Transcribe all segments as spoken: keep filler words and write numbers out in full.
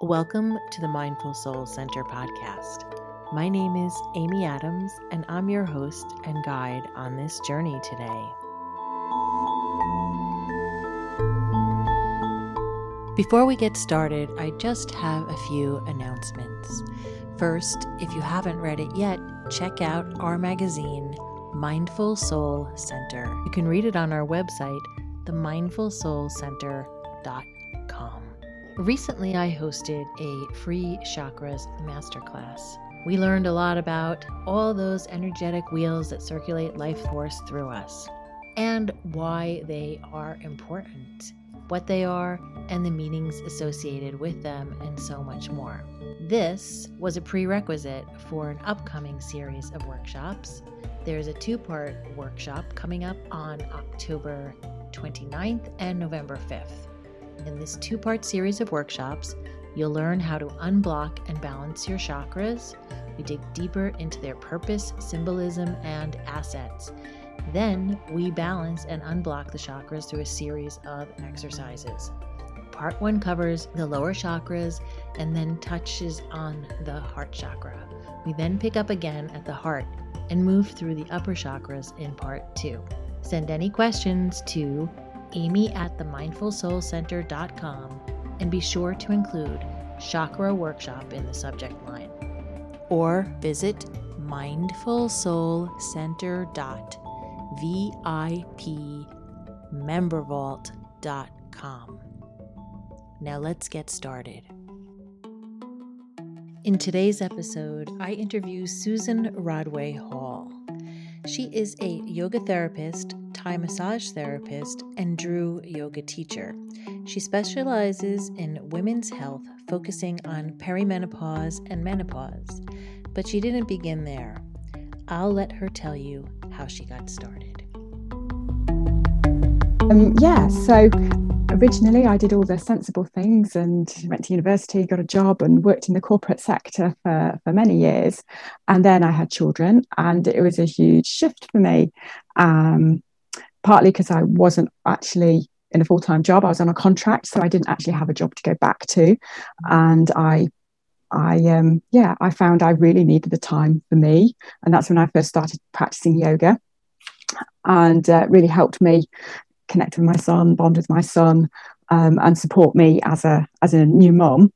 Welcome to the Mindful Soul Center podcast. My name is Amy Adams, and I'm your host and guide on this journey today. Before we get started, I just have a few announcements. First, if you haven't read it yet, check out our magazine, Mindful Soul Center. You can read it on our website, the mindful soul center dot com. Recently, I hosted a free chakras masterclass. We learned a lot about all those energetic wheels that circulate life force through us and why they are important, what they are, and the meanings associated with them, and so much more. This was a prerequisite for an upcoming series of workshops. There's a two-part workshop coming up on October twenty-ninth and November fifth. In this two-part series of workshops, you'll learn how to unblock and balance your chakras. We dig deeper into their purpose, symbolism, and assets. Then we balance and unblock the chakras through a series of exercises. Part one covers the lower chakras and then touches on the heart chakra. We then pick up again at the heart and move through the upper chakras in part two. Send any questions to amy at the mindful soul center dot com and be sure to include chakra workshop in the subject line. Or visit mindful soul center dot vip member vault dot com. Now let's get started. In today's episode, I interview Susan Rodway Hall. She is a yoga therapist, Thai massage therapist, and Drew yoga teacher. She specializes in women's health, focusing on perimenopause and menopause. But she didn't begin there. I'll let her tell you how she got started. Um, yeah, so originally I did all the sensible things and went to university, got a job and worked in the corporate sector for, for many years. And then I had children and it was a huge shift for me, um, partly because I wasn't actually in a full-time job. I was on a contract, so I didn't actually have a job to go back to. And I, I um, yeah, I found I really needed the time for me. And that's when I first started practicing yoga, and uh, really helped me connect with my son, bond with my son, um, and support me as a as a new mom.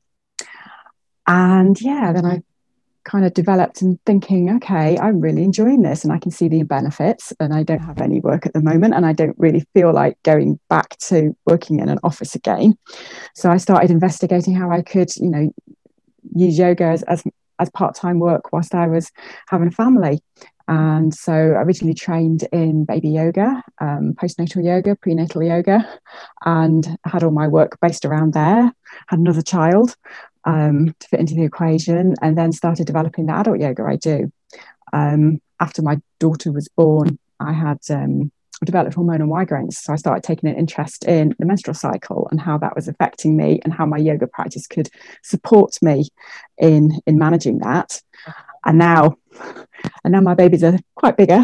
And yeah, then I kind of developed and thinking, okay, I'm really enjoying this and I can see the benefits, and I don't have any work at the moment and I don't really feel like going back to working in an office again. So I started investigating how I could, you know, use yoga as, as, as part-time work whilst I was having a family. And so I originally trained in baby yoga, um, postnatal yoga, prenatal yoga, and had all my work based around there. Had another child um, to fit into the equation, and then started developing the adult yoga I do. Um, after my daughter was born, I had um, developed hormonal migraines, so I started taking an interest in the menstrual cycle and how that was affecting me, and how my yoga practice could support me in in managing that. And now, and now my babies are quite bigger,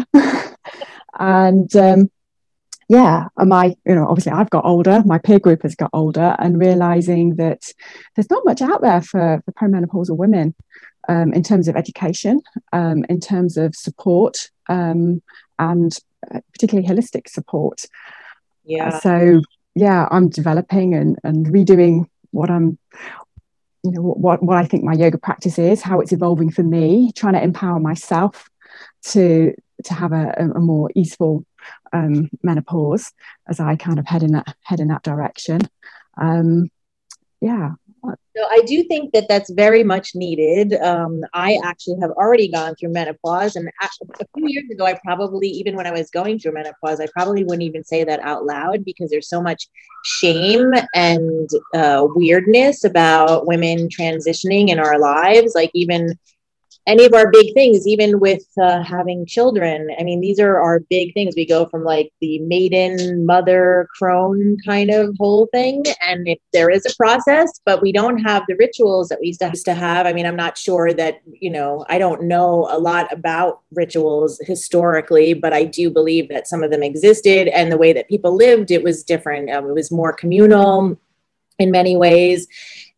and um, yeah, and my, you know, obviously I've got older, my peer group has got older, and realizing that there's not much out there for, for perimenopausal women um, in terms of education, um, in terms of support, um, and particularly holistic support. Yeah. Uh, so yeah, I'm developing and, and redoing what I'm. You know, what, what I think my yoga practice is, how it's evolving for me, trying to empower myself to to have a, a more easeful um, menopause as I kind of head in that head in that direction. Um, yeah. So I do think that that's very much needed. Um, I actually have already gone through menopause, and a few years ago, I probably, even when I was going through menopause, I probably wouldn't even say that out loud because there's so much shame and uh, weirdness about women transitioning in our lives. Like even any of our big things, even with uh, having children. I mean, these are our big things. We go from like the maiden, mother, crone kind of whole thing. And if there is a process, but we don't have the rituals that we used to, used to have. I mean, I'm not sure that, you know, I don't know a lot about rituals historically, but I do believe that some of them existed, and the way that people lived, it was different. Um, it was more communal in many ways.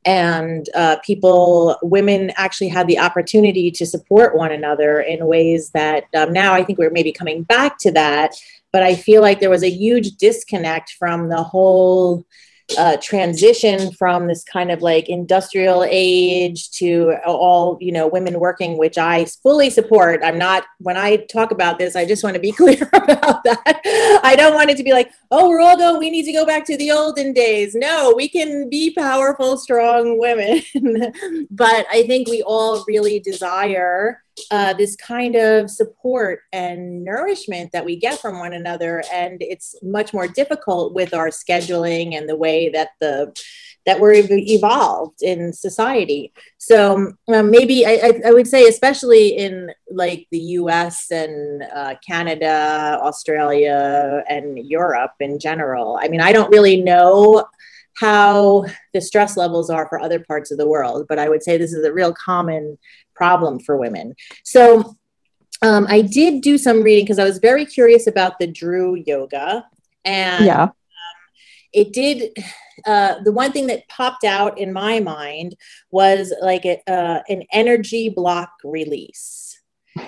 and uh, people, women actually had the opportunity to support one another in ways that um, now I think we're maybe coming back to that. But I feel like there was a huge disconnect from the whole uh, transition from this kind of like industrial age to all, you know, women working, which I fully support. I'm not, when I talk about this, I just want to be clear about that. I don't want it to be like, oh, we're all going, we need to go back to the olden days. No, we can be powerful, strong women. But I think we all really desire Uh, this kind of support and nourishment that we get from one another, and it's much more difficult with our scheduling and the way that the that we're evolved in society. So um, maybe I, I would say, especially in like the U S and uh, Canada, Australia, and Europe in general. I mean, I don't really know how the stress levels are for other parts of the world, but I would say this is a real common problem for women. So um, I did do some reading because I was very curious about the Drew yoga. And yeah. um, it did, uh, the one thing that popped out in my mind was like a, uh, an energy block release.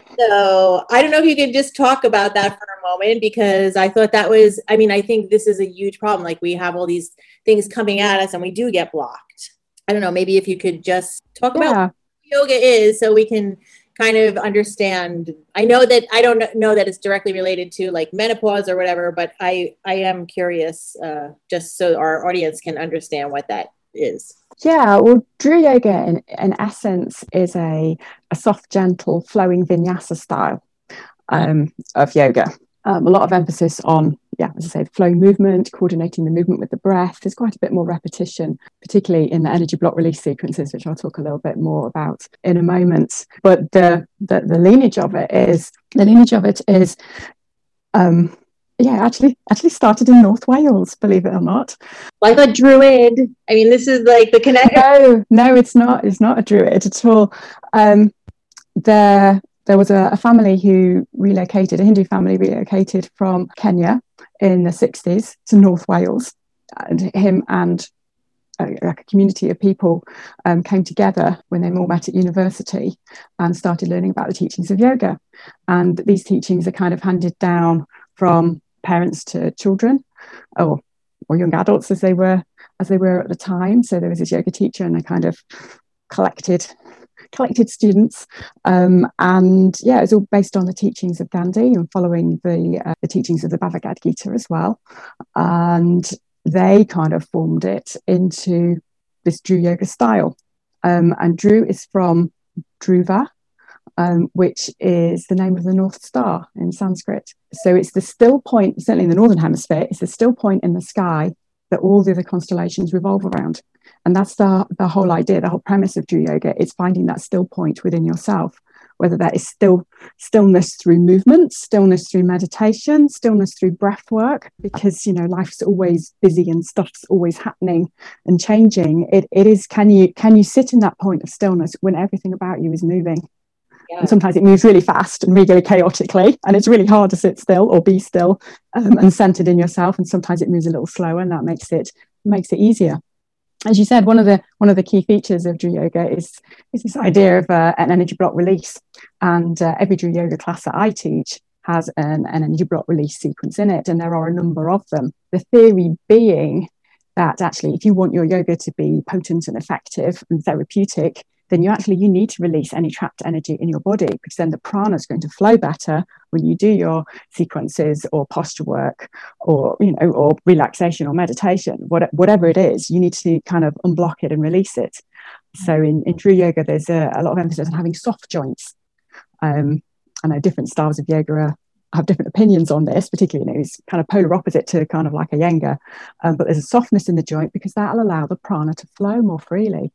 So I don't know if you could just talk about that for a moment, because I thought that was, I mean, I think this is a huge problem. Like we have all these things coming at us and we do get blocked. I don't know, maybe if you could just talk Yeah. about yoga is, so we can kind of understand. I know that I don't know that it's directly related to like menopause or whatever, but I I am curious, uh, just so our audience can understand what that is. Yeah, well, Drew Yoga in, in essence is a, a soft, gentle, flowing vinyasa style um, of yoga. Um, a lot of emphasis on, yeah, as I say, flow movement, coordinating the movement with the breath. There's quite a bit more repetition, particularly in the energy block release sequences, which I'll talk a little bit more about in a moment. But the the, the lineage of it is the lineage of it is, um, yeah, actually actually started in North Wales, believe it or not. Like a druid. I mean, this is like the connection. No, no, it's not. It's not a druid at all. Um, the There was a, a family who relocated, a Hindu family relocated from Kenya in the sixties to North Wales. And him and a, a community of people um, came together when they all met at university and started learning about the teachings of yoga. And these teachings are kind of handed down from parents to children, or or young adults as they were as they were at the time. So there was this yoga teacher and a kind of collected collected students, um, and yeah, it's all based on the teachings of Gandhi and following the uh, the teachings of the Bhagavad Gita as well. And they kind of formed it into this Drew yoga style. Um, and Drew is from Dhruva, um, which is the name of the North Star in Sanskrit. So it's the still point, certainly in the Northern Hemisphere, it's the still point in the sky that all the other constellations revolve around. And that's the, the whole idea, the whole premise of Drew yoga. It's finding that still point within yourself, whether that is still stillness through movement, stillness through meditation, stillness through breath work, because, you know, life's always busy and stuff's always happening and changing. It it is, can you can you sit in that point of stillness when everything about you is moving? Yeah. And sometimes it moves really fast and really chaotically, and it's really hard to sit still or be still um, and centered in yourself. And sometimes it moves a little slower, and that makes it makes it easier. As you said, one of the one of the key features of Drew yoga is is this idea of uh, an energy block release, and uh, every Drew yoga class that I teach has an, an energy block release sequence in it, and there are a number of them. The theory being that actually, if you want your yoga to be potent and effective and therapeutic, then you actually you need to release any trapped energy in your body, because then the prana is going to flow better when you do your sequences or posture work or, you know, or relaxation or meditation, what, whatever it is, you need to kind of unblock it and release it. So in, in Drew yoga, there's a, a lot of emphasis on having soft joints. Um, I know different styles of yoga are, have different opinions on this, particularly, you know, it's kind of polar opposite to kind of like Iyengar, um, but there's a softness in the joint because that'll allow the prana to flow more freely.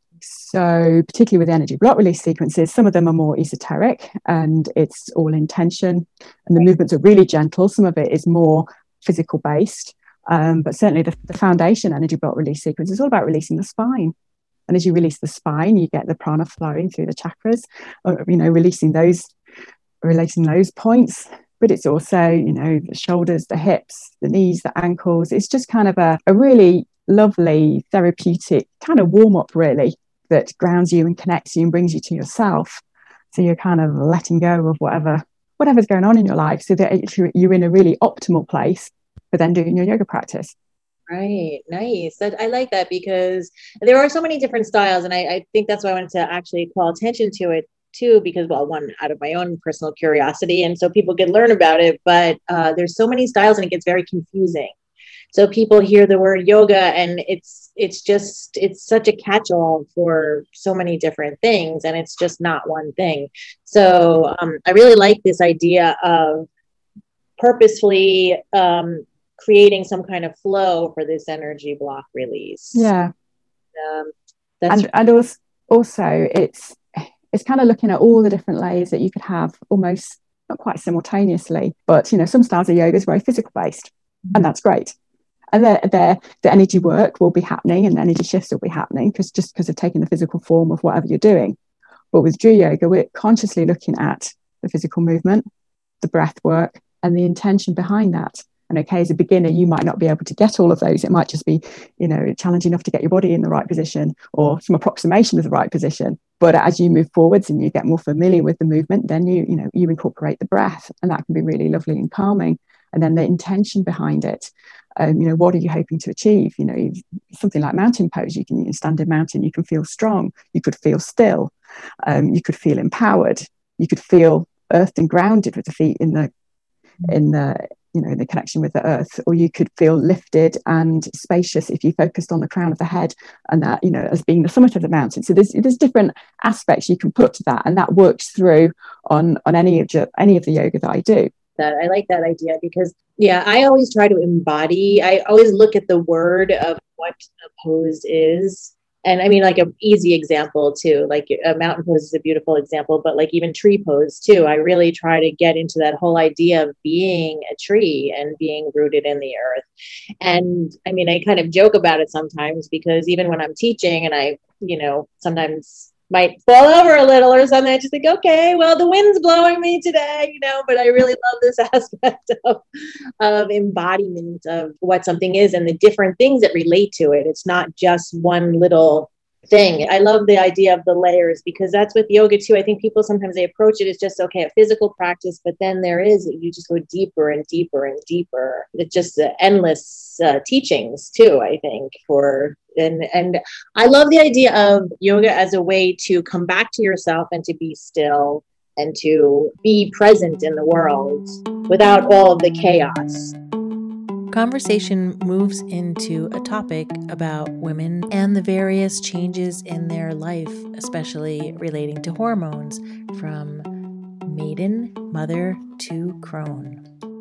So particularly with the energy block release sequences, some of them are more esoteric and it's all intention and the movements are really gentle. Some of it is more physical based, um, but certainly the, the foundation energy block release sequence is all about releasing the spine. And as you release the spine, you get the prana flowing through the chakras, or, you know, releasing those, releasing those points. But it's also, you know, the shoulders, the hips, the knees, the ankles. It's just kind of a, a really lovely, therapeutic kind of warm up, really, that grounds you and connects you and brings you to yourself. So you're kind of letting go of whatever whatever's going on in your life, so that you're in a really optimal place for then doing your yoga practice. Right. Nice. That, I like that, because there are so many different styles. And I, I think that's why I wanted to actually call attention to it too, because, well, one, out of my own personal curiosity, and so people can learn about it, but uh, there's so many styles and it gets very confusing. So people hear the word yoga and it's, it's just, it's such a catch-all for so many different things. And it's just not one thing. So um, I really like this idea of purposefully um, creating some kind of flow for this energy block release. Yeah. Um, that's and and also, also it's, it's kind of looking at all the different layers that you could have almost not quite simultaneously, but, you know, some styles of yoga is very physical based, mm-hmm. and that's great. And the, the, the energy work will be happening and the energy shifts will be happening because just because of taking the physical form of whatever you're doing. But with Dree Yoga, we're consciously looking at the physical movement, the breath work, and the intention behind that. And okay, as a beginner, you might not be able to get all of those. It might just be, you know, challenging enough to get your body in the right position or some approximation of the right position. But as you move forwards and you get more familiar with the movement, then you, you know, you incorporate the breath, and that can be really lovely and calming. And then the intention behind it. Um, you know, what are you hoping to achieve? You know, something like mountain pose, you can you stand in mountain, you can feel strong, you could feel still, um, you could feel empowered, you could feel earthed and grounded with the feet in the, in the, you know, in the connection with the earth, or you could feel lifted and spacious if you focused on the crown of the head and that, you know, as being the summit of the mountain. So there's there's different aspects you can put to that, and that works through on on any of the, any of the yoga that I do. That I like that idea, because yeah, I always try to embody. I always look at the word of what a pose is. And I mean, like an easy example too, like a mountain pose is a beautiful example, but like even tree pose too. I really try to get into that whole idea of being a tree and being rooted in the earth. And I mean, I kind of joke about it sometimes, because even when I'm teaching and I, you know, sometimes might fall over a little or something, I just think, okay, well, the wind's blowing me today, you know, but I really love this aspect of, of embodiment of what something is and the different things that relate to it. It's not just one little thing. I love the idea of the layers, because that's with yoga too. I think people sometimes they approach it as just, okay, a physical practice, but then there is, you just go deeper and deeper and deeper. It's just uh, endless uh, teachings too, I think, for And and I love the idea of yoga as a way to come back to yourself and to be still and to be present in the world without all of the chaos. Conversation moves into a topic about women and the various changes in their life, especially relating to hormones, from maiden, mother to crone.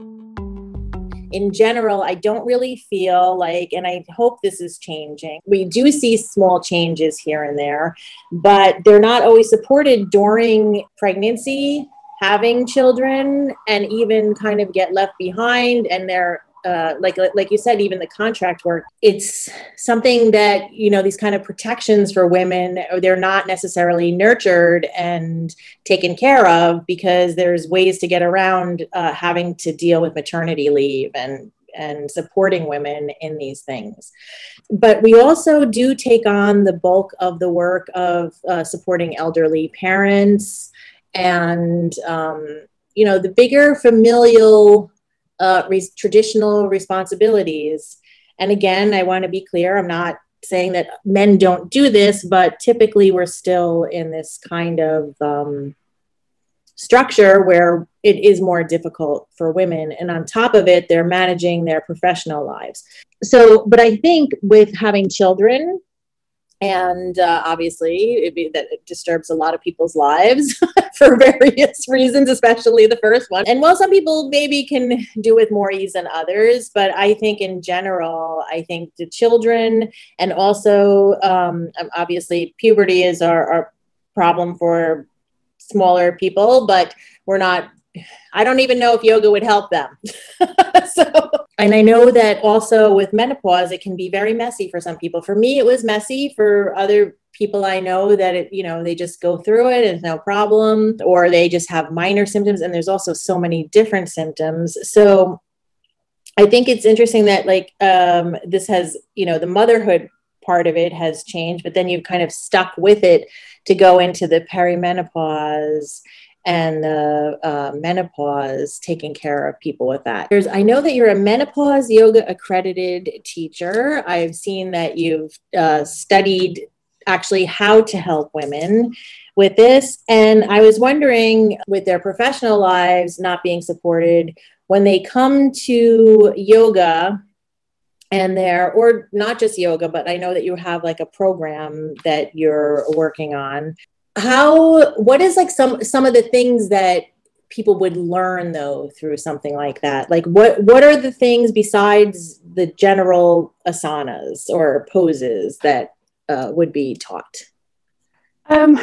In general, I don't really feel like, and I hope this is changing, we do see small changes here and there, but they're not always supported during pregnancy, having children, and even kind of get left behind. And they're uh, like, like you said, even the contract work, it's something that, you know, these kind of protections for women, they're not necessarily nurtured and taken care of, because there's ways to get around uh, having to deal with maternity leave and and supporting women in these things. But we also do take on the bulk of the work of uh, supporting elderly parents and, um, you know, the bigger familial uh, re- traditional responsibilities. And again, I want to be clear, I'm not saying that men don't do this, but typically we're still in this kind of um, structure where it is more difficult for women. And on top of it, they're managing their professional lives. So, but I think with having children, and uh, obviously it be, that it disturbs a lot of people's lives for various reasons, especially the first one. And while some people maybe can do with more ease than others, but I think in general, I think the children, and also um, obviously puberty is our, our problem for smaller people, but we're not, I don't even know if yoga would help them. So, and I know that also with menopause, it can be very messy for some people. For me, it was messy. For other people I know that it, you know, they just go through it and it's no problem, or they just have minor symptoms. And there's also so many different symptoms. So I think it's interesting that like um, this has, you know, the motherhood part of it has changed, but then you've kind of stuck with it to go into the perimenopause and the uh, menopause, taking care of people with that. There's, I know that you're a menopause yoga accredited teacher. I've seen that you've uh, studied actually how to help women with this. And I was wondering, with their professional lives not being supported, when they come to yoga and they're, or not just yoga, but I know that you have like a program that you're working on. How, what is like some, some of the things that people would learn though through something like that? Like what, what are the things besides the general asanas or poses that uh, would be taught? Um,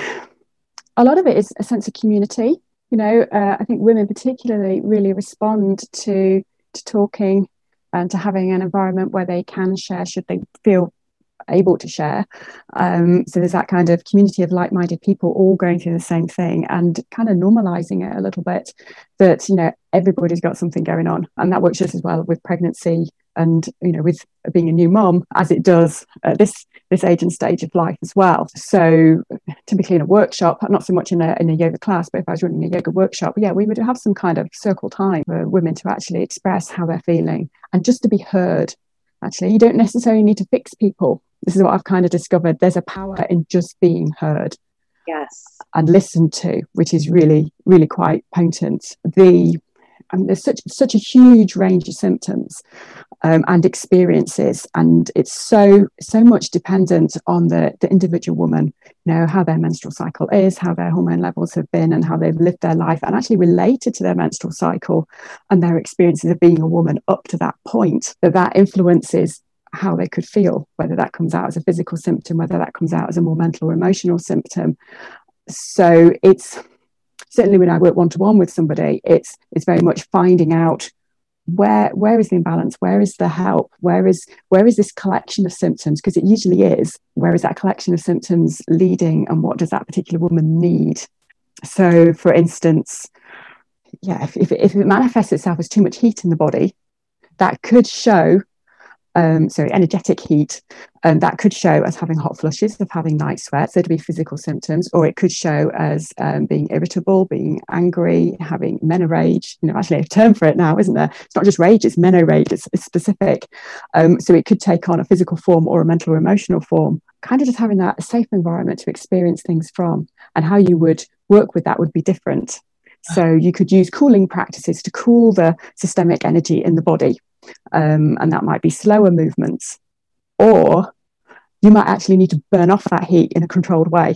a lot of it is a sense of community. You know, uh, I think women particularly really respond to to talking and to having an environment where they can share, should they feel able to share. Um, so there's that kind of community of like-minded people all going through the same thing and kind of normalizing it a little bit, that, you know, everybody's got something going on. And that works just as well with pregnancy and, you know, with being a new mom as it does at this this age and stage of life as well. So typically in a workshop, not so much in a in a yoga class, but if I was running a yoga workshop, yeah, we would have some kind of circle time for women to actually express how they're feeling and just to be heard. Actually, you don't necessarily need to fix people. This is what I've kind of discovered. There's a power in just being heard. Yes. And listened to, which is really, really quite potent. The I mean, there's such such a huge range of symptoms um, and experiences, and it's so so much dependent on the the individual woman. You know, how their menstrual cycle is, how their hormone levels have been, and how they've lived their life, and actually related to their menstrual cycle and their experiences of being a woman up to that point. That that influences how they could feel, whether that comes out as a physical symptom, whether that comes out as a more mental or emotional symptom. So it's certainly when I work one-to-one with somebody, it's it's very much finding out where where is the imbalance, where is the help, where is where is this collection of symptoms, because it usually is, where is that collection of symptoms leading, and what does that particular woman need? So for instance, yeah, if, if, if it manifests itself as too much heat in the body, that could show Um, so energetic heat, and um, that could show as having hot flushes, of having night sweats. There'd be physical symptoms, or it could show as um, being irritable, being angry, having menorage. You know, actually a term for it now, isn't there? It's not just rage, it's menorage, it's, it's specific. Um, so it could take on a physical form or a mental or emotional form. Kind of just having that safe environment to experience things from, and how you would work with that would be different. So you could use cooling practices to cool the systemic energy in the body. Um, and that might be slower movements, or you might actually need to burn off that heat in a controlled way.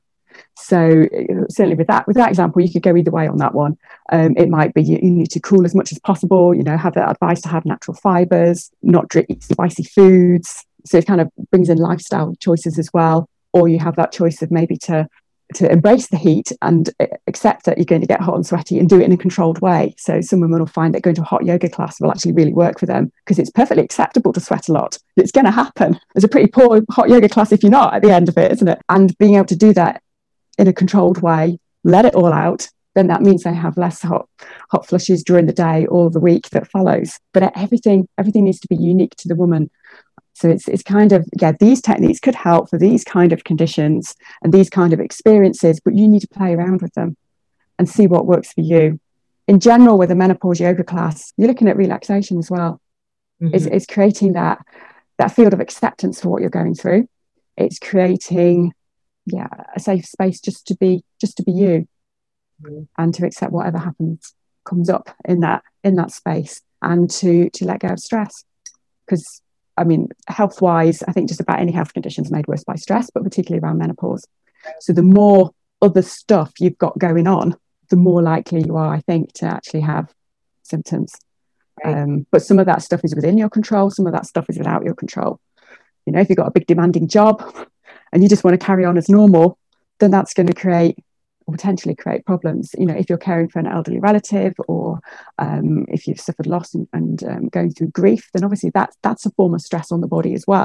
So certainly with that with that example, you could go either way on that one. Um, it might be you, you need to cool as much as possible, you know, have that advice to have natural fibers, not drink spicy foods. So it kind of brings in lifestyle choices as well. Or you have that choice of maybe to to embrace the heat and accept that you're going to get hot and sweaty, and do it in a controlled way. So some women will find that going to a hot yoga class will actually really work for them, because it's perfectly acceptable to sweat a lot. It's going to happen. There's a pretty poor hot yoga class if you're not at the end of it, isn't it? And being able to do that in a controlled way, let it all out, then that means they have less hot hot flushes during the day or the week that follows. But everything everything needs to be unique to the woman. So it's it's kind of, yeah, these techniques could help for these kind of conditions and these kind of experiences, but you need to play around with them and see what works for you. In general, with a menopause yoga class, you're looking at relaxation as well. Mm-hmm. It's, it's creating that that field of acceptance for what you're going through. It's creating, yeah, a safe space just to be just to be you, mm-hmm. and to accept whatever happens, comes up in that in that space, and to to let go of stress. Because I mean, health-wise, I think just about any health condition is made worse by stress, but particularly around menopause. So the more other stuff you've got going on, the more likely you are, I think, to actually have symptoms. Right. Um, but some of that stuff is within your control. Some of that stuff is without your control. You know, if you've got a big demanding job and you just want to carry on as normal, then that's going to create or potentially create problems. You know, if you're caring for an elderly relative, or um, if you've suffered loss and, and um, going through grief, then obviously that's that's a form of stress on the body as well.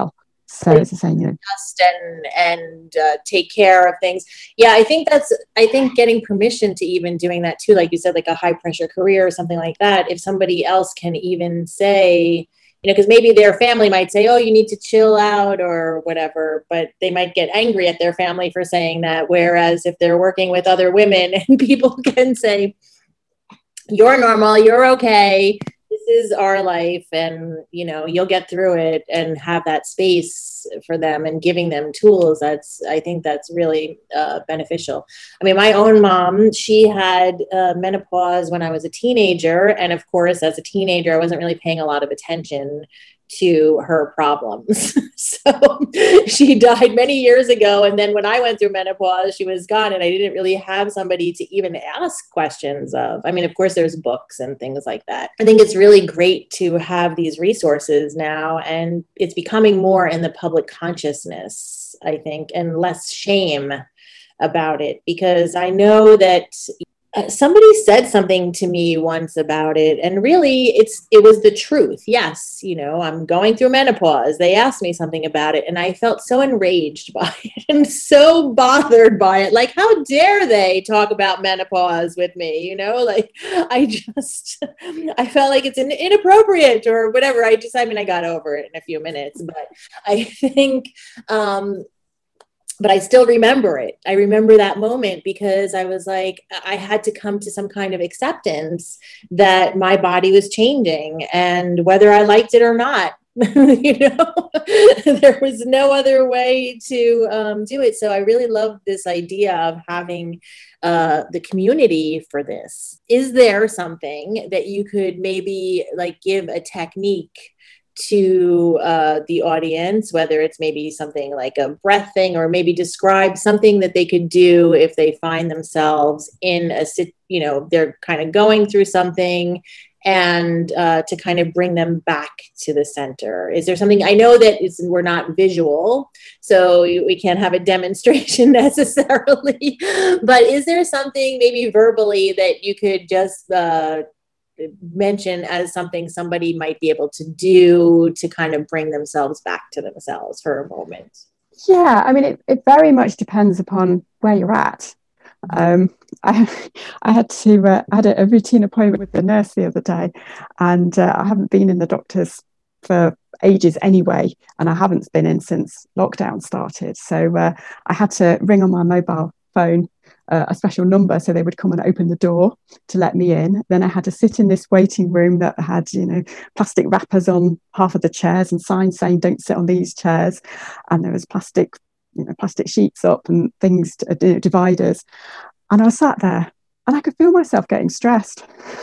So as I say, you know, just and and uh, take care of things. Yeah, I think that's. I think getting permission to even doing that too, like you said, like a high pressure career or something like that. If somebody else can even say, you know, because maybe their family might say, "Oh, you need to chill out" or whatever, but they might get angry at their family for saying that. Whereas if they're working with other women and people can say, "You're normal, you're okay. This is our life, and you know you'll get through it," and have that space for them and giving them tools. That's I think that's really uh, beneficial. I mean, my own mom, she had uh, menopause when I was a teenager, and of course, as a teenager, I wasn't really paying a lot of attention to her problems. So she died many years ago. And then when I went through menopause, she was gone, and I didn't really have somebody to even ask questions of. I mean, of course, there's books and things like that. I think it's really great to have these resources now, and it's becoming more in the public consciousness, I think, and less shame about it, because I know that Uh, somebody said something to me once about it, and really it's it was the truth. Yes, you know, I'm going through menopause. They asked me something about it, and I felt so enraged by it and so bothered by it. Like, how dare they talk about menopause with me? You know, like I just I felt like it's in, inappropriate or whatever. I just I mean I got over it in a few minutes, but I think um but I still remember it. I remember that moment because I was like, I had to come to some kind of acceptance that my body was changing, and whether I liked it or not, you know, there was no other way to um, do it. So I really love this idea of having uh, the community for this. Is there something that you could maybe like give a technique to uh, the audience, whether it's maybe something like a breath thing, or maybe describe something that they could do if they find themselves in a, you know, they're kind of going through something, and uh, to kind of bring them back to the center? Is there something? I know that it's, we're not visual, so we can't have a demonstration necessarily, but is there something maybe verbally that you could just uh, mention as something somebody might be able to do to kind of bring themselves back to themselves for a moment? Yeah, I mean, it, it very much depends upon where you're at. Um, I I had to uh, I had a, a routine appointment with the nurse the other day, and uh, I haven't been in the doctor's for ages anyway, and I haven't been in since lockdown started. So uh, I had to ring on my mobile phone uh, a special number so they would come and open the door to let me in. Then I had to sit in this waiting room that had, you know, plastic wrappers on half of the chairs and signs saying don't sit on these chairs, and there was plastic, you know, plastic sheets up and things, uh, dividers. And I was sat there and I could feel myself getting stressed.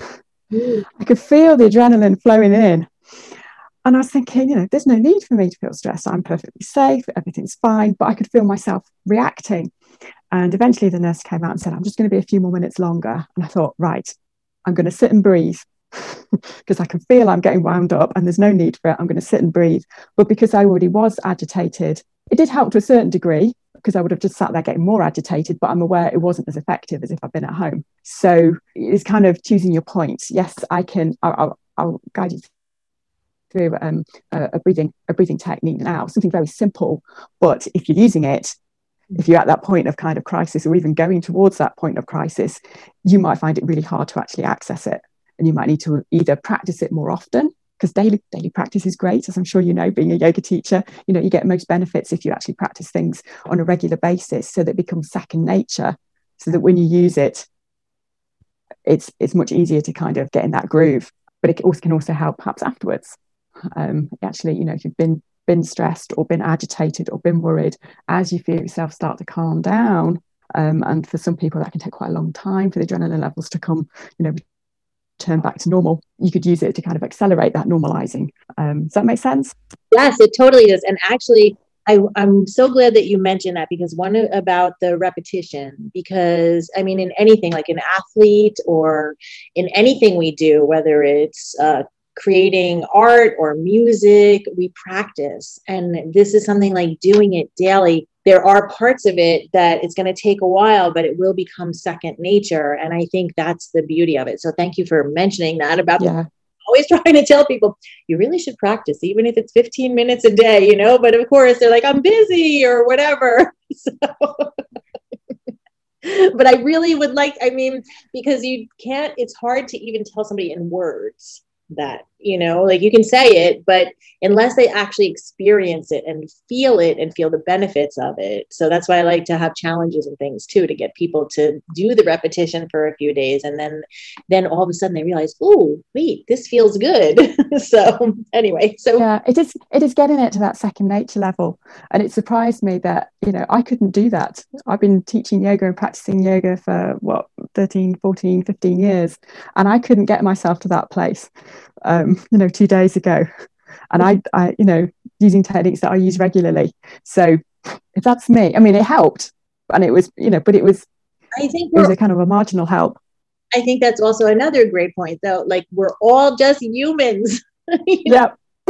Mm. I could feel the adrenaline flowing in. And I was thinking, you know, there's no need for me to feel stressed. I'm perfectly safe. Everything's fine. But I could feel myself reacting. And eventually the nurse came out and said, I'm just going to be a few more minutes longer. And I thought, right, I'm going to sit and breathe because I can feel I'm getting wound up and there's no need for it. I'm going to sit and breathe. But because I already was agitated, it did help to a certain degree, because I would have just sat there getting more agitated, but I'm aware it wasn't as effective as if I'd been at home. So it's kind of choosing your points. Yes, I can, I'll, I'll, I'll guide you through um, a, a breathing a breathing technique now, something very simple. But if you're using it, if you're at that point of kind of crisis, or even going towards that point of crisis, you might find it really hard to actually access it. And you might need to either practice it more often, because daily daily practice is great, as I'm sure you know, being a yoga teacher, you know, you get most benefits if you actually practice things on a regular basis, so that it becomes second nature, so that when you use it, it's it's much easier to kind of get in that groove. But it also can also help perhaps afterwards. Um, actually, you know, if you've been been stressed or been agitated or been worried, as you feel yourself start to calm down, um, and for some people that can take quite a long time for the adrenaline levels to come, you know, turn back to normal, you could use it to kind of accelerate that normalizing. Um, does that make sense? Yes, it totally does. And actually, I, I'm so glad that you mentioned that, because one about the repetition, because I mean, in anything, like an athlete or in anything we do, whether it's uh, creating art or music, we practice. And this is something like doing it daily. There are parts of it that it's going to take a while, but it will become second nature. And I think that's the beauty of it. So thank you for mentioning that about yeah. always trying to tell people, you really should practice, even if it's fifteen minutes a day, you know, but of course they're like, I'm busy or whatever. So, but I really would like, I mean, because you can't, it's hard to even tell somebody in words that, you know, like you can say it, but unless they actually experience it and feel it and feel the benefits of it. So that's why I like to have challenges and things too, to get people to do the repetition for a few days. And then, then all of a sudden they realize, oh, wait, this feels good. So anyway, so yeah, it is, it is getting it to that second nature level. And it surprised me that, you know, I couldn't do that. I've been teaching yoga and practicing yoga for what, thirteen, fourteen, fifteen years. And I couldn't get myself to that place. Um, you know, two days ago, and I, I, you know, using techniques that I use regularly. So if that's me, I mean, it helped, and it was, you know, but it was, I think it was a kind of a marginal help. I think that's also another great point, though. Like we're all just humans. Yeah.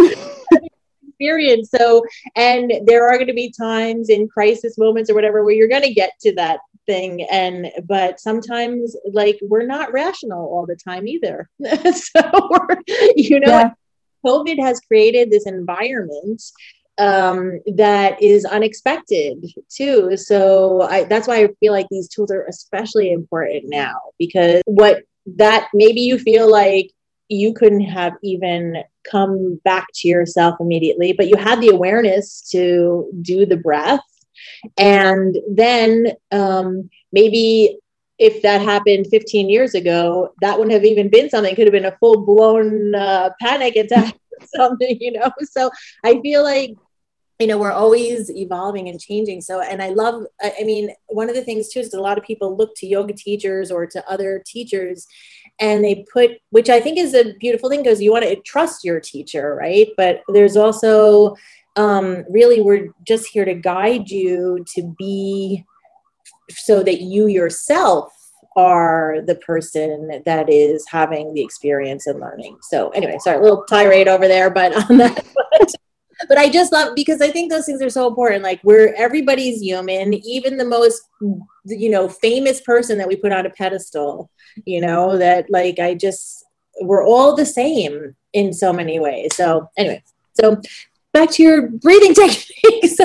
Experience. So, and there are going to be times in crisis moments or whatever where you're going to get to that thing, and but sometimes like we're not rational all the time either. So we're, you know, yeah. COVID has created this environment um that is unexpected too. So I, that's why I feel like these tools are especially important now, because what that maybe you feel like you couldn't have even come back to yourself immediately, but you had the awareness to do the breath. And then um, maybe if that happened fifteen years ago, that wouldn't have even been something. It could have been a full blown uh, panic attack or something, you know? So I feel like, you know, we're always evolving and changing. So, and I love, I mean, one of the things too, is that a lot of people look to yoga teachers or to other teachers, and they put, which I think is a beautiful thing, because you want to trust your teacher, right? But there's also, um, really, we're just here to guide you to be, so that you yourself are the person that is having the experience and learning. So anyway, sorry, a little tirade over there, but on that, but, but I just love, because I think those things are so important. Like we're, everybody's human, even the most, you know, famous person that we put on a pedestal, you know, that like, I just, we're all the same in so many ways. So anyway, so back to your breathing techniques.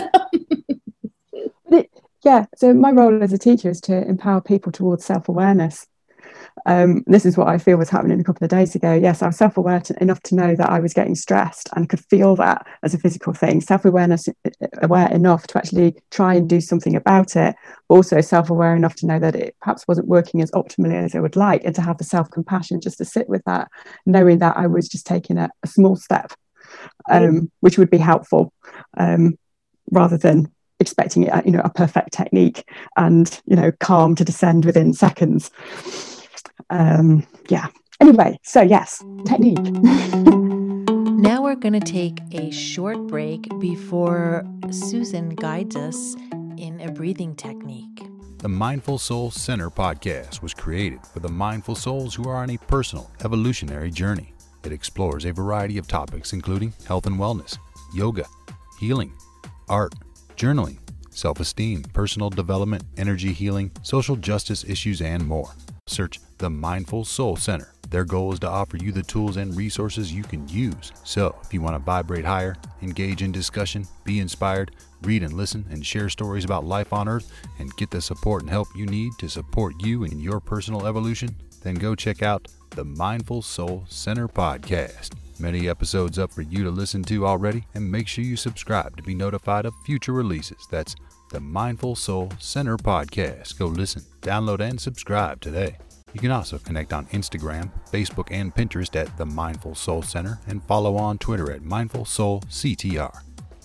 Yeah, so my role as a teacher is to empower people towards self-awareness. Um, this is what I feel was happening a couple of days ago. Yes, I was self-aware to, enough to know that I was getting stressed and could feel that as a physical thing. Self-awareness, aware enough to actually try and do something about it, but also self-aware enough to know that it perhaps wasn't working as optimally as I would like, and to have the self-compassion just to sit with that, knowing that I was just taking a, a small step, um, which would be helpful, um, rather than expecting it, you know, a perfect technique and, you know, calm to descend within seconds. Um, yeah. Anyway, so yes, technique. Now we're going to take a short break before Susan guides us in a breathing technique. The Mindful Soul Center podcast was created for the mindful souls who are on a personal evolutionary journey. It explores a variety of topics, including health and wellness, yoga, healing, art, journaling, self-esteem, personal development, energy healing, social justice issues, and more. Search the Mindful Soul Center. Their goal is to offer you the tools and resources you can use. So if you want to vibrate higher, engage in discussion, be inspired, read and listen, and share stories about life on Earth, and get the support and help you need to support you in your personal evolution, then go check out the Mindful Soul Center podcast. Many episodes up for you to listen to already, and make sure you subscribe to be notified of future releases. That's the Mindful Soul Center podcast. Go listen, download, and subscribe today. You can also connect on Instagram, Facebook, and Pinterest at the Mindful Soul Center, and follow on Twitter at Mindful Soul C T R.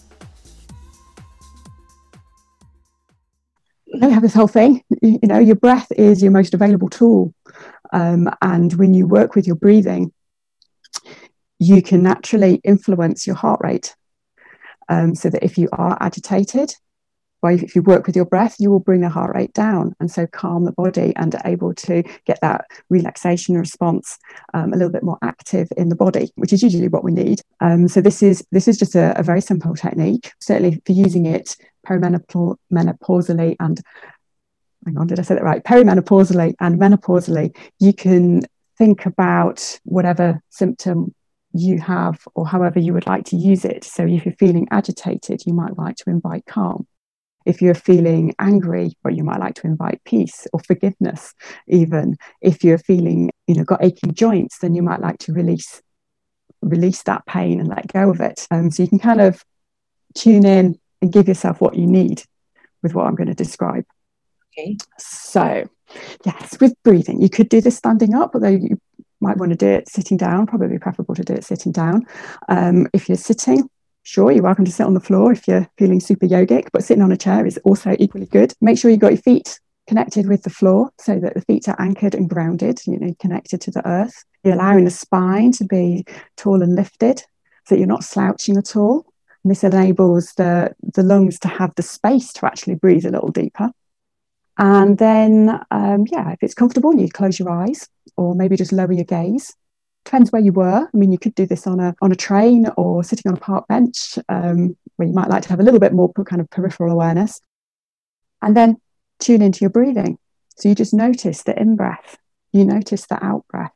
You have this whole thing, you know, your breath is your most available tool. Um, and when you work with your breathing, you can naturally influence your heart rate, um, so that if you are agitated, well, if you work with your breath, you will bring the heart rate down, and so calm the body and are able to get that relaxation response um, a little bit more active in the body, which is usually what we need. Um, so this is this is just a, a very simple technique, certainly for using it perimenopausally and hang on, did I say that right? Perimenopausally and menopausally, you can think about whatever symptom you have or however you would like to use it. So if you're feeling agitated, you might like to invite calm. If you're feeling angry, or you might like to invite peace or forgiveness. Even if you're feeling, you know, got aching joints, then you might like to release release that pain and let go of it. Um, so you can kind of tune in and give yourself what you need with what I'm going to describe. Okay. So, yes, with breathing, you could do this standing up, although you might want to do it sitting down. Probably preferable to do it sitting down. Um, if you're sitting, sure, you're welcome to sit on the floor if you're feeling super yogic, but sitting on a chair is also equally good. Make sure you've got your feet connected with the floor so that the feet are anchored and grounded, you know, connected to the earth. You're allowing the spine to be tall and lifted so that you're not slouching at all. And this enables the, the lungs to have the space to actually breathe a little deeper. And then, um, yeah, if it's comfortable, you close your eyes or maybe just lower your gaze. Depends where you were. I mean, you could do this on a on a train or sitting on a park bench, um, where you might like to have a little bit more kind of peripheral awareness. And then tune into your breathing. So you just notice the in-breath. You notice the out-breath.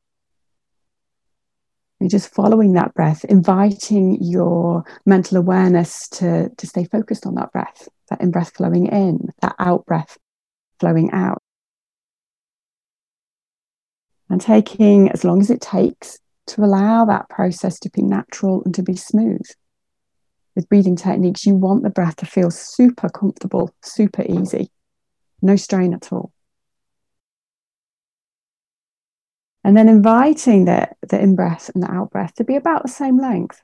You're just following that breath, inviting your mental awareness to, to stay focused on that breath, that in-breath flowing in, that out-breath flowing out. And taking as long as it takes to allow that process to be natural and to be smooth. With breathing techniques, you want the breath to feel super comfortable, super easy, no strain at all. And then inviting the, the in-breath and the out-breath to be about the same length.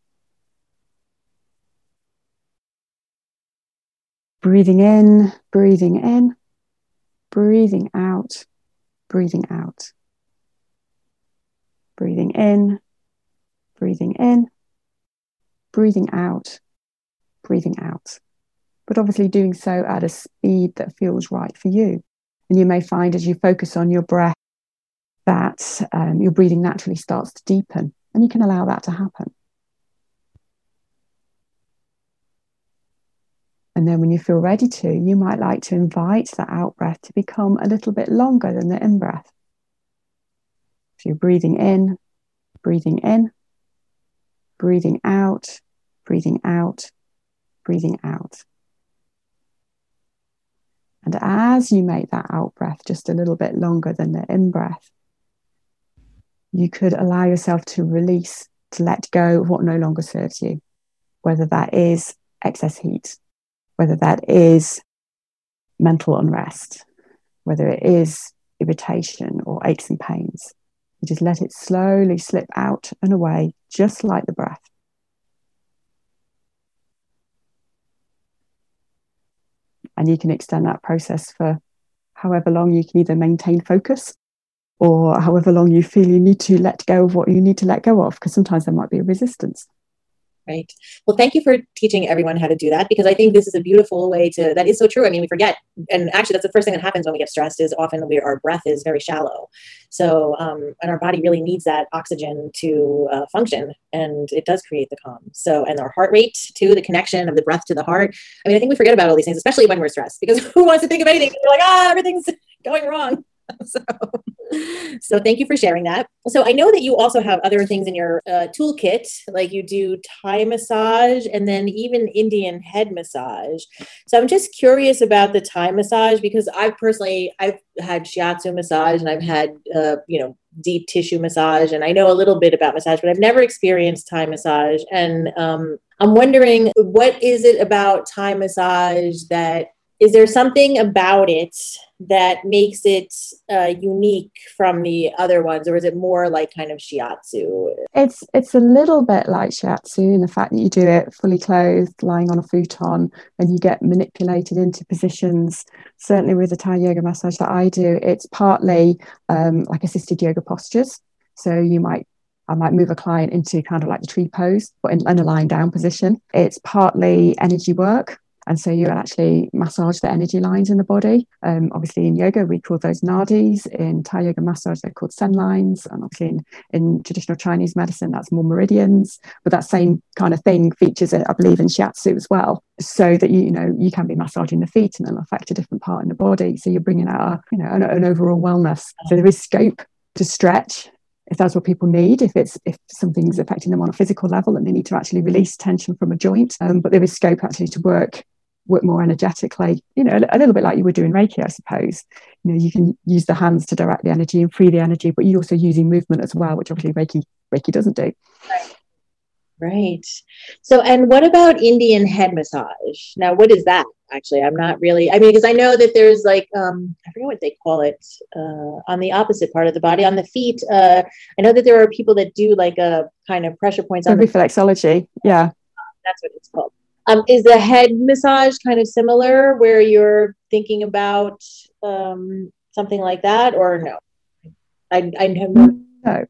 Breathing in, breathing in, breathing out, breathing out. Breathing in, breathing in, breathing out, breathing out. But obviously doing so at a speed that feels right for you. And you may find as you focus on your breath that um, your breathing naturally starts to deepen, and you can allow that to happen. And then when you feel ready to, you might like to invite the out-breath to become a little bit longer than the in-breath. So you're breathing in, breathing in, breathing out, breathing out, breathing out. And as you make that out-breath just a little bit longer than the in-breath, you could allow yourself to release, to let go of what no longer serves you, whether that is excess heat, whether that is mental unrest, whether it is irritation or aches and pains. You just let it slowly slip out and away, just like the breath. And you can extend that process for however long you can either maintain focus or however long you feel you need to let go of what you need to let go of, because sometimes there might be a resistance. Right. Well, thank you for teaching everyone how to do that, because I think this is a beautiful way to, that is so true. I mean, we forget, and actually that's the first thing that happens when we get stressed is often we, our breath is very shallow. So, um, and our body really needs that oxygen to uh, function, and it does create the calm. So, and our heart rate too, the connection of the breath to the heart. I mean, I think we forget about all these things, especially when we're stressed, because who wants to think of anything? We're like, ah, everything's going wrong. So, so thank you for sharing that. So I know that you also have other things in your uh, toolkit, like you do Thai massage and then even Indian head massage. So I'm just curious about the Thai massage, because I personally, I've had shiatsu massage and I've had, uh, you know, deep tissue massage, and I know a little bit about massage, but I've never experienced Thai massage. And um, I'm wondering, what is it about Thai massage that, is there something about it that makes it uh, unique from the other ones, or is it more like kind of shiatsu? It's it's a little bit like shiatsu in the fact that you do it fully clothed, lying on a futon, and you get manipulated into positions. Certainly with the Thai yoga massage that I do, it's partly um, like assisted yoga postures. So you might I might move a client into kind of like the tree pose, but in, in a lying down position. It's partly energy work. And so you actually massage the energy lines in the body. Um, obviously in yoga, we call those nadis. In Thai yoga massage, they're called sen lines. And obviously in, in traditional Chinese medicine, that's more meridians. But that same kind of thing features, I believe, in shiatsu as well. So that, you, you know, you can be massaging the feet and it'll affect a different part in the body. So you're bringing out, a, you know, an, an overall wellness. So there is scope to stretch if that's what people need, if it's if something's affecting them on a physical level and they need to actually release tension from a joint. Um, but there is scope actually to work work more energetically, you know, a, a little bit like you would do in Reiki, I suppose. You know, you can use the hands to direct the energy and free the energy, but you're also using movement as well, which obviously Reiki Reiki doesn't do. Right. Right. So, and what about Indian head massage? Now, what is that? Actually, I'm not really, I mean, because I know that there's like, um, I forget what they call it, uh, on the opposite part of the body, on the feet. Uh, I know that there are people that do like a kind of pressure points on the reflexology. Yeah. That's what it's called. Um, is the head massage kind of similar where you're thinking about um, something like that, or no? I, I have no. No.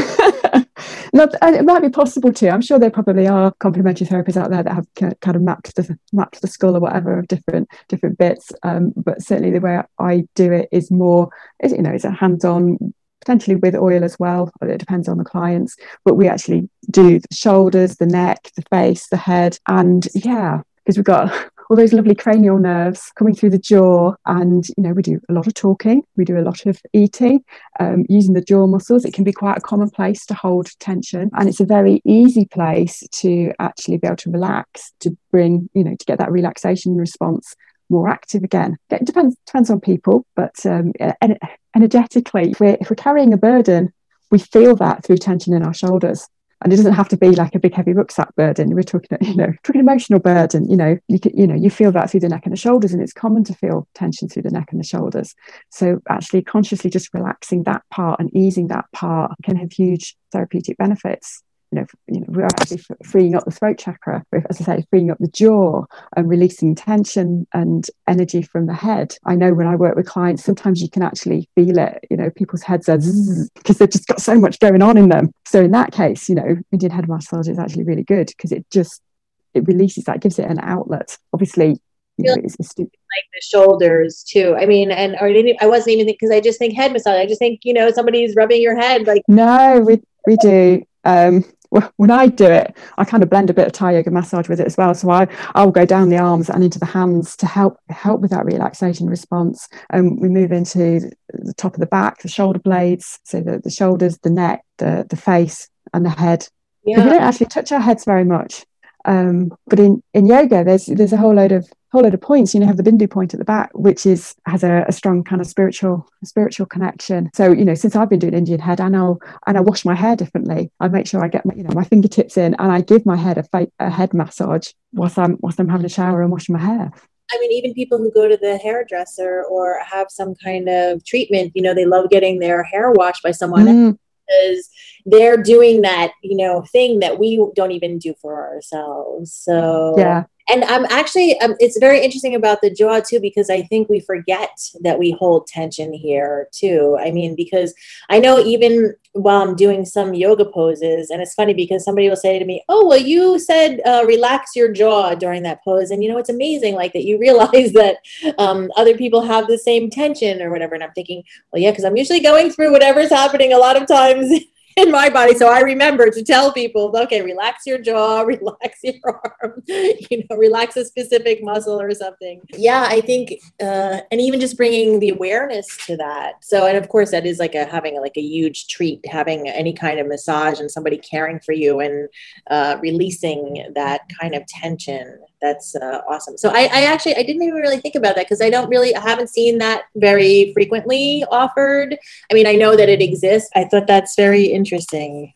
Not, it might be possible to. I'm sure there probably are complementary therapies out there that have kind of mapped the mapped the skull or whatever of different different bits. Um, but certainly the way I do it is more, is, you know, it's a hands-on, potentially with oil as well. It depends on the clients. But we actually do the shoulders, the neck, the face, the head, and yeah, because we've got all those lovely cranial nerves coming through the jaw, and you know, we do a lot of talking, we do a lot of eating, um, using the jaw muscles. It can be quite a common place to hold tension, and it's a very easy place to actually be able to relax, to bring, you know, to get that relaxation response more active again. It depends depends on people, but um, energetically, if we're, if we're carrying a burden, we feel that through tension in our shoulders. And it doesn't have to be like a big heavy rucksack burden. We're talking, you know, talking emotional burden. You know, you can, you know, you feel that through the neck and the shoulders, and it's common to feel tension through the neck and the shoulders. So actually, consciously just relaxing that part and easing that part can have huge therapeutic benefits. You know, you know, we're actually freeing up the throat chakra, as I say, freeing up the jaw and releasing tension and energy from the head. I know when I work with clients, sometimes you can actually feel it. You know, people's heads are zzz, because they've just got so much going on in them. So in that case, you know, Indian head massage is actually really good because it just it releases that, gives it an outlet. Obviously, you know, it's, it's like the shoulders too. I mean, and or I, didn't, I wasn't even because I just think head massage. I just think, you know, somebody's rubbing your head. Like no, we we do. Um, Well, when I do it, I kind of blend a bit of Thai yoga massage with it as well. So I, I'll go down the arms and into the hands to help help with that relaxation response. And we move into the top of the back, the shoulder blades, so the, the shoulders, the neck, the, the face, and the head. Yeah. We don't actually touch our heads very much. Um, but in, in yoga, there's there's a whole load of whole load of points. You know, have the bindu point at the back, which is has a, a strong kind of spiritual spiritual connection. So, you know, since I've been doing Indian head, I know and I wash my hair differently. I make sure I get my, you know, my fingertips in, and I give my head a, fa- a head massage whilst I'm whilst I'm having a shower and washing my hair. I mean, even people who go to the hairdresser or have some kind of treatment, you know, they love getting their hair washed by someone mm. else. Because they're doing that, you know, thing that we don't even do for ourselves. So, yeah. And I'm actually, um, it's very interesting about the jaw too, because I think we forget that we hold tension here too. I mean, because I know even while I'm doing some yoga poses, and it's funny because somebody will say to me, oh, well, you said uh, relax your jaw during that pose. And, you know, it's amazing like that you realize that um, other people have the same tension or whatever. And I'm thinking, well, yeah, because I'm usually going through whatever's happening a lot of times in my body. So I remember to tell people, okay, relax your jaw, relax your arm, you know, relax a specific muscle or something. Yeah, I think, uh, and even just bringing the awareness to that. So, and of course that is like a, having a, like a huge treat, having any kind of massage and somebody caring for you and uh, releasing that kind of tension. That's uh, awesome. So I, I actually, I didn't even really think about that because I don't really, I haven't seen that very frequently offered. I mean, I know that it exists. I thought that's very interesting.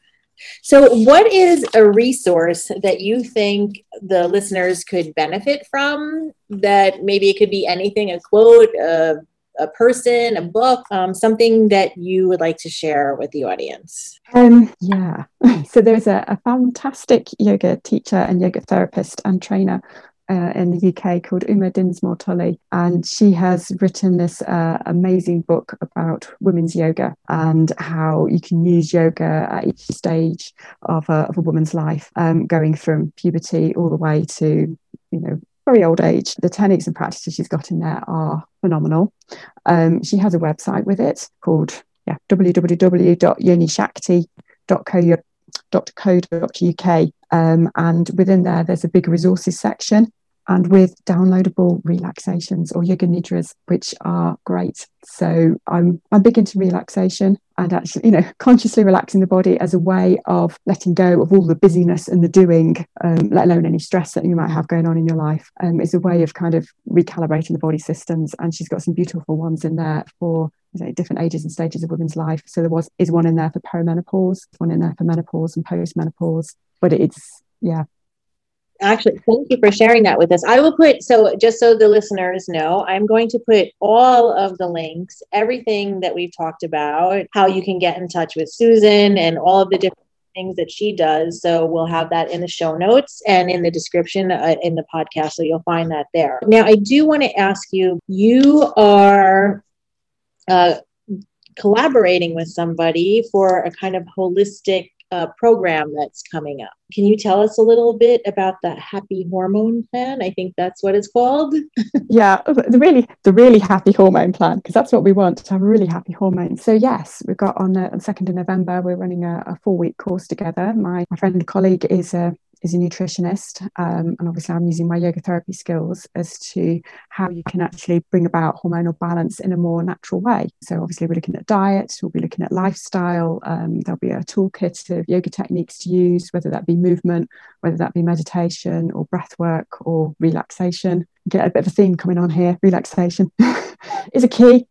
So what is a resource that you think the listeners could benefit from? That maybe it could be anything, a quote, a, a person, a book, um, something that you would like to share with the audience? Um, yeah. So there's a, a fantastic yoga teacher and yoga therapist and trainer uh, in the U K called Uma Dinsmore Tully, and she has written this uh, amazing book about women's yoga and how you can use yoga at each stage of a, of a woman's life, um, going from puberty all the way to, you know, very old age. The techniques and practices she's got in there are phenomenal. Um, she has a website with it called yeah, w w w dot yoni shakti dot co dot u k, um, and within there there's a big resources section, and with downloadable relaxations or yoga nidras, which are great. So I'm I'm big into relaxation and actually, you know, consciously relaxing the body as a way of letting go of all the busyness and the doing, um, let alone any stress that you might have going on in your life. Um, is a way of kind of recalibrating the body systems. And she's got some beautiful ones in there for you know, different ages and stages of women's life. So there was is one in there for perimenopause, one in there for menopause and postmenopause. But it's yeah. Actually, thank you for sharing that with us. I will put, so just so the listeners know, I'm going to put all of the links, everything that we've talked about, how you can get in touch with Susan and all of the different things that she does. So we'll have that in the show notes and in the description uh, in the podcast. So you'll find that there. Now, I do want to ask you, you are uh, collaborating with somebody for a kind of holistic Uh, program that's coming up. Can you tell us a little bit about the Happy Hormone Plan? I think that's what it's called. Yeah, the really, the really happy hormone plan, because that's what we want, to have a really happy hormone. So yes, we've got on the, on the second of November, we're running a, a four-week course together. My, my friend and colleague is a is a nutritionist, um, and obviously I'm using my yoga therapy skills as to how you can actually bring about hormonal balance in a more natural way. So obviously we're looking at diet, we'll be looking at lifestyle, um, there'll be a toolkit of yoga techniques to use, whether that be movement, whether that be meditation or breath work or relaxation. Get a bit of a theme coming on here, relaxation is a key.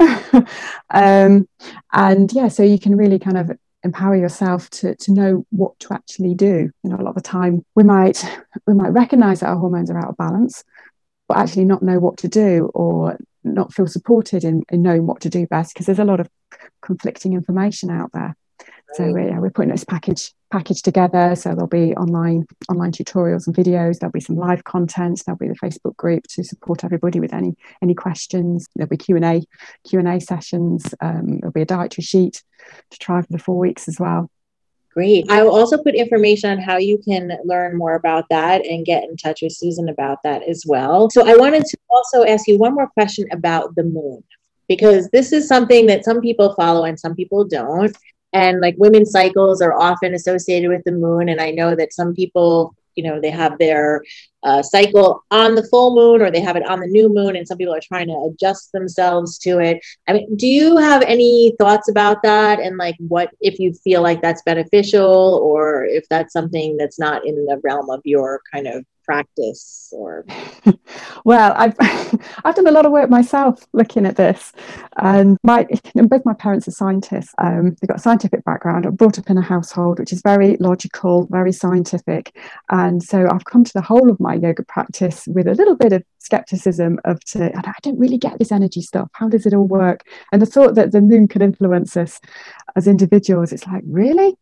um, and yeah, so you can really kind of empower yourself to to know what to actually do. You know, a lot of the time we might we might recognize that our hormones are out of balance, but actually not know what to do or not feel supported in, in knowing what to do best, because there's a lot of conflicting information out there. So we're, we're putting this package package together. So there'll be online online tutorials and videos. There'll be some live content. There'll be the Facebook group to support everybody with any any questions. There'll be Q and A Q and A sessions. Um, there'll be a dietary sheet to try for the four weeks as well. Great. I will also put information on how you can learn more about that and get in touch with Susan about that as well. So I wanted to also ask you one more question about the moon, because this is something that some people follow and some people don't. And like women's cycles are often associated with the moon. And I know that some people, you know, they have their uh, cycle on the full moon or they have it on the new moon. And some people are trying to adjust themselves to it. I mean, do you have any thoughts about that? And like, what, if you feel like that's beneficial or if that's something that's not in the realm of your kind of practice? Or well, I've I've done a lot of work myself looking at this, and my and both my parents are scientists. Um, they've got a scientific background. I'm brought up in a household which is very logical, very scientific, and so I've come to the whole of my yoga practice with a little bit of skepticism of to I don't really get this energy stuff. How does it all work? And the thought that the moon could influence us as individuals, it's like, really?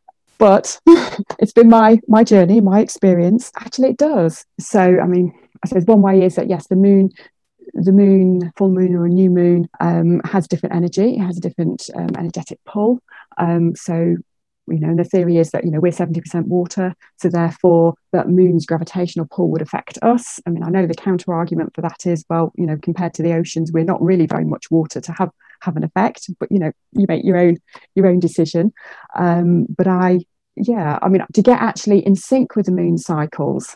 But it's been my my journey, my experience. Actually, it does. So, I mean, I suppose one way is that, yes, the moon, the moon, full moon or a new moon um, has different energy. It has a different um, energetic pull. Um, so, you know, the theory is that, you know, we're seventy percent water. So therefore, that moon's gravitational pull would affect us. I mean, I know the counter argument for that is, well, you know, compared to the oceans, we're not really very much water to have have an effect, but you know, you make your own your own decision. Um, but I, yeah, I mean, to get actually in sync with the moon cycles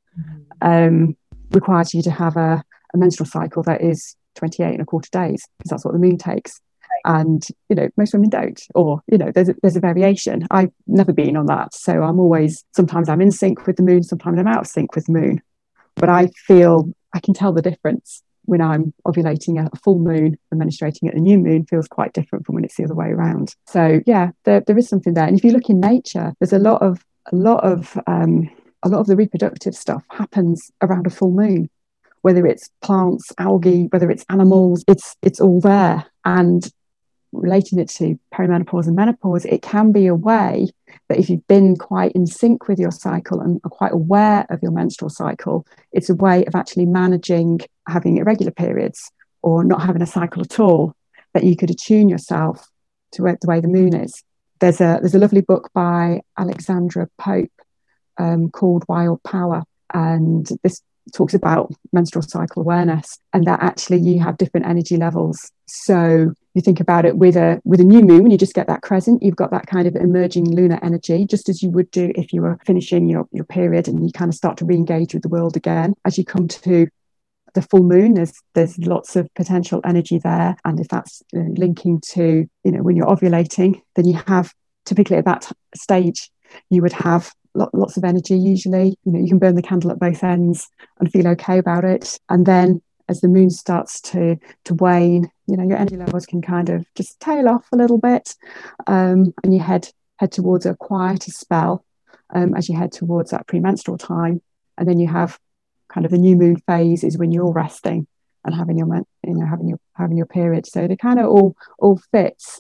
um, requires you to have a, a menstrual cycle that is twenty-eight and a quarter days, because that's what the moon takes. And you know, most women don't, or you know, there's a, there's a variation. I've never been on that, so I'm always sometimes I'm in sync with the moon, sometimes I'm out of sync with the moon. But I feel I can tell the difference. When I'm ovulating at a full moon and menstruating at a new moon feels quite different from when it's the other way around. So yeah, there, there is something there. And if you look in nature, there's a lot of a lot of um, a lot of the reproductive stuff happens around a full moon. Whether it's plants, algae, whether it's animals, it's it's all there. And relating it to perimenopause and menopause, it can be a way that if you've been quite in sync with your cycle and are quite aware of your menstrual cycle, it's a way of actually managing having irregular periods or not having a cycle at all, that you could attune yourself to the way the moon is. There's a there's a lovely book by Alexandra Pope um, called Wild Power, and this talks about menstrual cycle awareness, and that actually you have different energy levels. So you think about it with a with a new moon, you just get that crescent, you've got that kind of emerging lunar energy, just as you would do if you were finishing your, your period, and you kind of start to re-engage with the world again. As you come to the full moon, there's there's lots of potential energy there, and if that's uh, linking to, you know, when you're ovulating, then you have typically at that t- stage you would have lo- lots of energy. Usually, you know, you can burn the candle at both ends and feel okay about it. And then as the moon starts to to wane, you know, your energy levels can kind of just tail off a little bit, um, and you head head towards a quieter spell um, as you head towards that premenstrual time. And then you have kind of the new moon phase is when you're resting and having your, you know, having your having your period. So they kind of all all fits.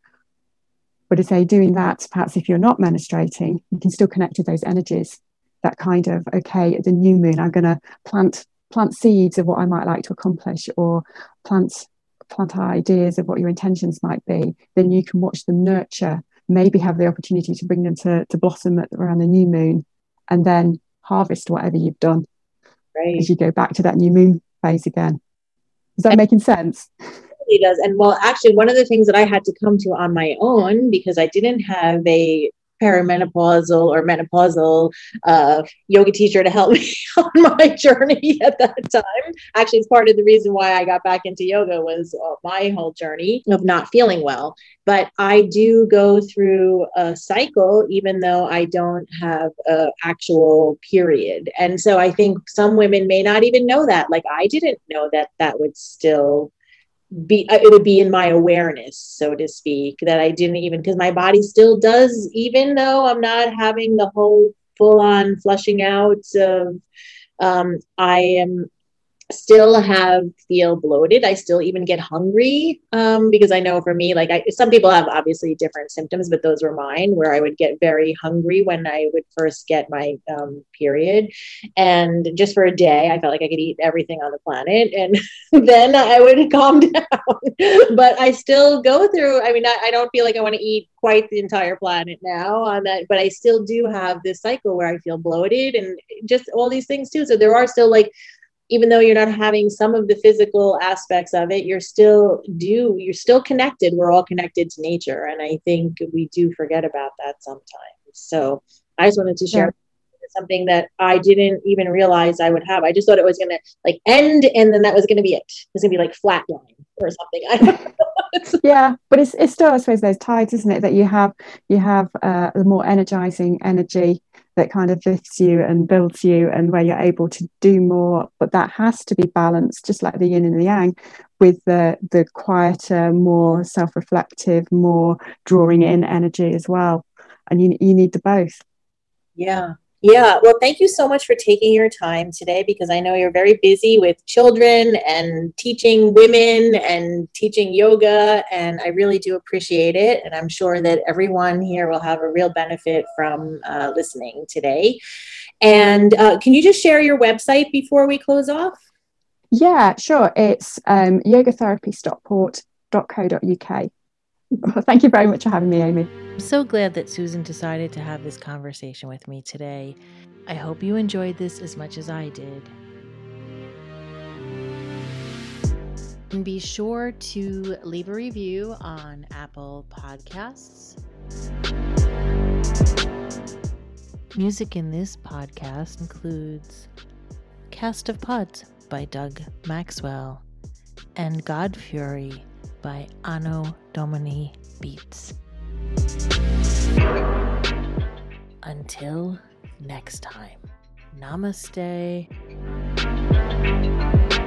But to say doing that, perhaps if you're not menstruating, you can still connect to those energies. That kind of, okay, at the new moon, I'm going to plant plant seeds of what I might like to accomplish, or plant plant ideas of what your intentions might be. Then you can watch them nurture, maybe have the opportunity to bring them to, to blossom at, around the new moon, and then harvest whatever you've done. Right. As you go back to that new moon phase again. Is that and- making sense? It does. And well, actually, one of the things that I had to come to on my own, because I didn't have a perimenopausal or menopausal uh, yoga teacher to help me on my journey at that time. Actually, it's part of the reason why I got back into yoga was uh, my whole journey of not feeling well. But I do go through a cycle, even though I don't have an actual period. And so I think some women may not even know that. Like, I didn't know that that would still be, it would be in my awareness, so to speak, that I didn't even, because my body still does, even though I'm not having the whole full on flushing out of, um, I am still have feel bloated. I still even get hungry um, because I know for me, like I, some people have obviously different symptoms, but those were mine, where I would get very hungry when I would first get my um, period. And just for a day, I felt like I could eat everything on the planet, and then I would calm down. But I still go through, I mean, I, I don't feel like I want to eat quite the entire planet now on that, but I still do have this cycle where I feel bloated and just all these things too. So there are still, like, even though you're not having some of the physical aspects of it, you're still do, you're still connected. We're all connected to nature. And I think we do forget about that sometimes. So I just wanted to share yeah. something that I didn't even realize I would have. I just thought it was going to like end, and then that was going to be it. It's going to be like flatline or something. I don't know. Yeah, but it's it's still, I suppose, those tides, isn't it? That you have you have uh, the more energizing energy that kind of lifts you and builds you, and where you're able to do more. But that has to be balanced, just like the yin and the yang, with the the quieter, more self-reflective, more drawing in energy as well. And you you need the both. Yeah. Yeah. Well, thank you so much for taking your time today, because I know you're very busy with children and teaching women and teaching yoga, and I really do appreciate it. And I'm sure that everyone here will have a real benefit from uh, listening today. And uh, can you just share your website before we close off? Yeah, sure. It's um, yoga therapy stockport dot co dot uk. Well, thank you very much for having me, Amy. I'm so glad that Susan decided to have this conversation with me today. I hope you enjoyed this as much as I did. And be sure to leave a review on Apple Podcasts. Music in this podcast includes Cast of Pods by Doug Maxwell and God Fury by Anno Domini Beats. Until next time, namaste.